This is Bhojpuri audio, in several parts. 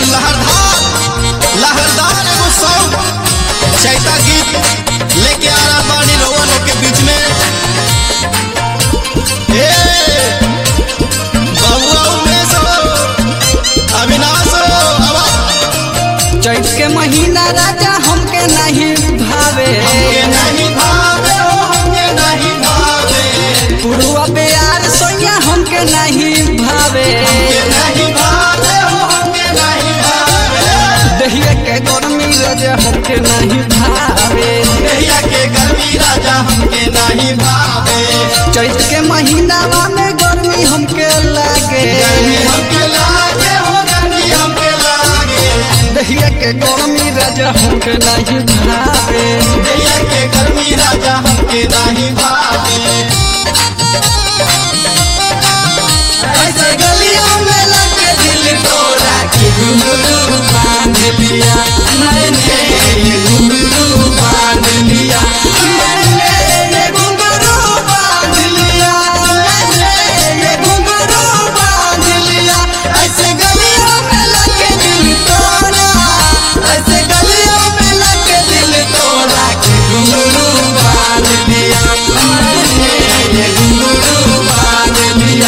लहरदार एगो सॉन्ग चैता गीत लेके आ रहा बानी रउआ लोग के बीच में। बबुआ उमेश हो, अविनाश हो, चैत के महीना राजा हमके नहीं भावे, नहीं भावे हो, हमके नहीं भावे। पुरुआ प्यार सोया हमके नहीं भावे, नहीं भावे हो, हमके नहीं भावे। दहिया के गर्मी राजा हमके नहीं भावे, दहिया के गर्मी राजा हमके नहीं भावे। चैत के महीना में गर्मी हमके लागे, गर्मी हमके लागे हो, गर्मी हमके लागे। दहिया के गर्मी राजा हमके नहीं भावे, दहिया के गर्मी राजा हमके नहीं भावे। ऐसे गलियों में लगे दिल तोड़ा के घुंघरू बांध लिया, मैंने ये घुंघरू बांध लिया, मैंने ये घुंघरू बांध लिया, मैंने ये घुंघरू बांध लिया। ऐसे गलियों में लगे दिल तोड़ा, ऐसे गलियों में लगे दिल तोड़ा के घुंघरू बांध लिया, मैंने ये घुंघरू बांध लिया।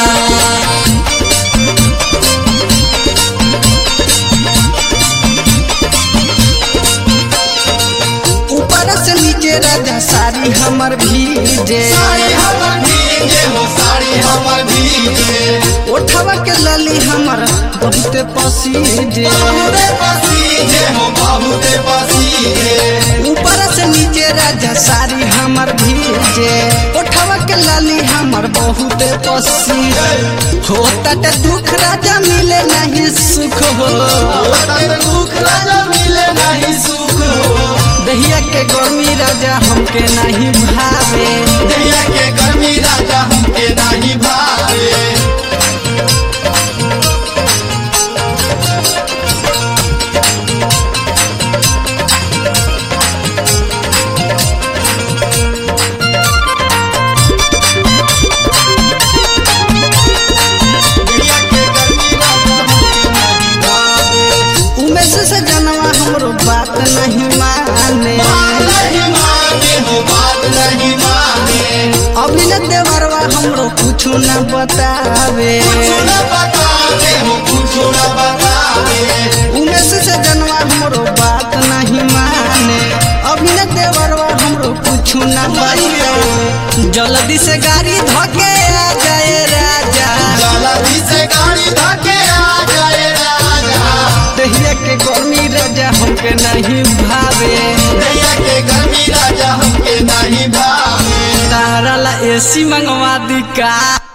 ऊपर से नीचे राजा साड़ी हमर भीजे, साड़ी हमर भीगे हो, साड़ी हमर भीगे। ओठवा के लली हमर बहुत पसीजे, बहुते पसीजे हो, बहुते पसीजे। ऊपर से नीचे राजा साड़ी हमर भीजे, ओठवा के लली हमर बहुत पसीजे। होता ते दुख राजा मिले नहीं सुख हो, दुख राजा मिले नहीं सुख हो। दहिया के गर्मी राजा हमके नहीं भावे, दहिया के गर्मी राजा हमके नहीं भावे। दहिया के गर्मी राजा हमके नहीं भावे। उमेश से जनवा हमरो बात नहीं माने, बात नहीं माने हो, बात नहीं माने। अभिनव देवरवा हमरो कुछ न बतावे, कुछ न बतावे हो, कुछ न बतावे। उमेश से जनवा हमरो बात नहीं माने, अभिनव देवरवा हमरो कुछ न बतावे। जल्दी से गाड़ी धके आ जाए राजा, जल्दी से गाड़ी धके आ जाए राजा। दहिया के गर्मी राजा हमके नहीं भावे, दहिया के गर्मी राजा हमके नहीं भावे। तारा ला एसी मंगवा दी का।